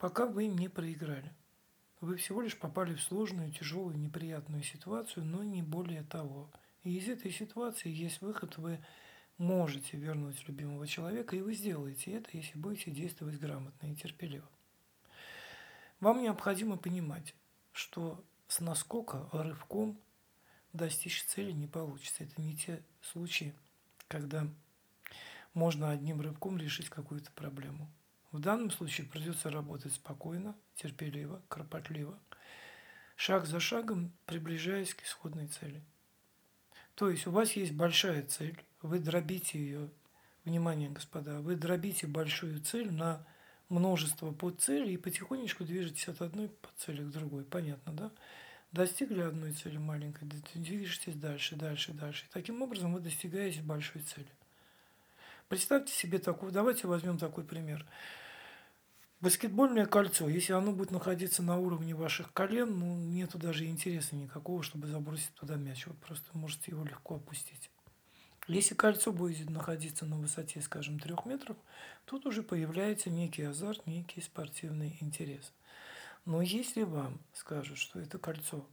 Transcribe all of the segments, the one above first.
пока вы не проиграли. Вы всего лишь попали в сложную, тяжелую, неприятную ситуацию, но не более того. И из этой ситуации есть выход, вы можете вернуть любимого человека, и вы сделаете это, если будете действовать грамотно и терпеливо. Вам необходимо понимать, что с наскока, рывком достичь цели не получится. Это не те случаи, когда можно одним рывком решить какую-то проблему. В данном случае придется работать спокойно, терпеливо, кропотливо, шаг за шагом приближаясь к исходной цели. То есть у вас есть большая цель, вы дробите ее, внимание, господа, вы дробите большую цель на множество подцелей и потихонечку движетесь от одной подцели к другой. Понятно, да? Достигли одной цели маленькой, движетесь дальше, дальше, дальше. И таким образом вы достигаете большой цели. Представьте себе такую, давайте возьмем такой пример. Баскетбольное кольцо, если оно будет находиться на уровне ваших колен, ну, нету даже интереса никакого, чтобы забросить туда мяч. Вы просто можете его легко опустить. Если кольцо будет находиться на высоте, скажем, 3 метров, тут уже появляется некий азарт, некий спортивный интерес. Но если вам скажут, что это кольцо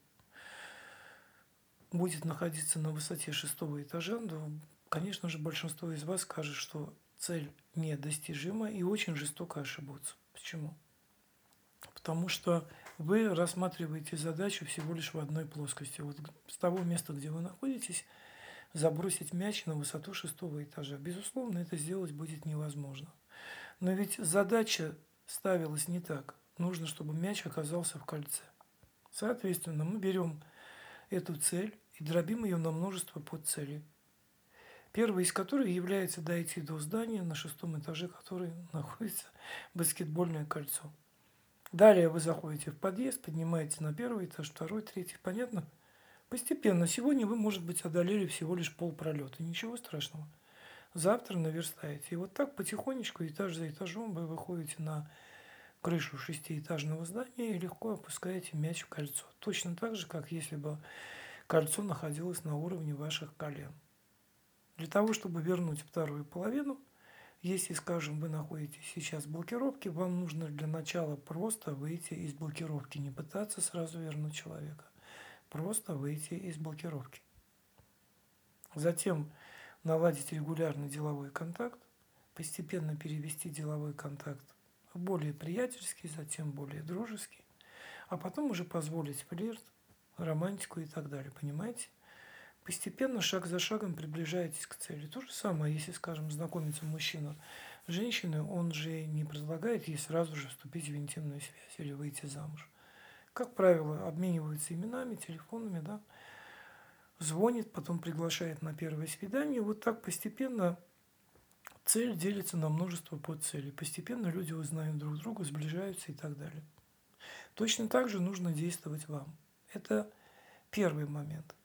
будет находиться на высоте 6 этажа, то, конечно же, большинство из вас скажет, что цель недостижима и очень жестоко ошибутся. Почему? Потому что вы рассматриваете задачу всего лишь в одной плоскости. Вот с того места, где вы находитесь, забросить мяч на высоту 6 этажа. Безусловно, это сделать будет невозможно. Но ведь задача ставилась не так. Нужно, чтобы мяч оказался в кольце. Соответственно, мы берем эту цель и дробим ее на множество подцелей. Первой из которых является дойти до здания, на 6 этаже которой находится баскетбольное кольцо. Далее вы заходите в подъезд, поднимаетесь на 1 этаж, 2, 3. Понятно? Постепенно. Сегодня вы, может быть, одолели всего лишь полпролета. Ничего страшного. Завтра наверстаете. И вот так потихонечку, этаж за этажом, вы выходите на крышу 6-этажного здания и легко опускаете мяч в кольцо. Точно так же, как если бы кольцо находилось на уровне ваших колен. Для того, чтобы вернуть вторую половину, если, скажем, вы находитесь сейчас в блокировке, вам нужно для начала просто выйти из блокировки, не пытаться сразу вернуть человека. Просто выйти из блокировки. Затем наладить регулярный деловой контакт, постепенно перевести деловой контакт в более приятельский, затем более дружеский, а потом уже позволить флирт, романтику и так далее. Понимаете? Постепенно, шаг за шагом приближаетесь к цели. То же самое, если, скажем, знакомится мужчина с женщиной, он же не предлагает ей сразу же вступить в интимную связь или выйти замуж. Как правило, обмениваются именами, телефонами, да, звонит, потом приглашает на первое свидание. Вот так постепенно цель делится на множество подцелей. Постепенно люди узнают друг друга, сближаются и так далее. Точно так же нужно действовать вам. Это первый момент.